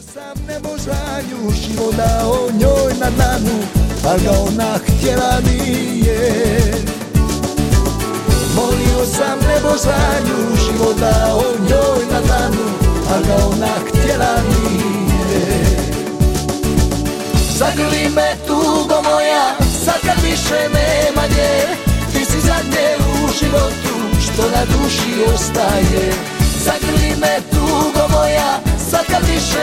sam nemožanju, život dao njoj na dlanu, al ga ona htjela nije. Molio sam nemožanju, život dao njoj na dlanu, al ga ona htjela nije. Zagrli me tugo moja, sad kad više nema nje, ti si zadnje u životu što na duši ostaje. Zagrli me tugo moja, sad kad više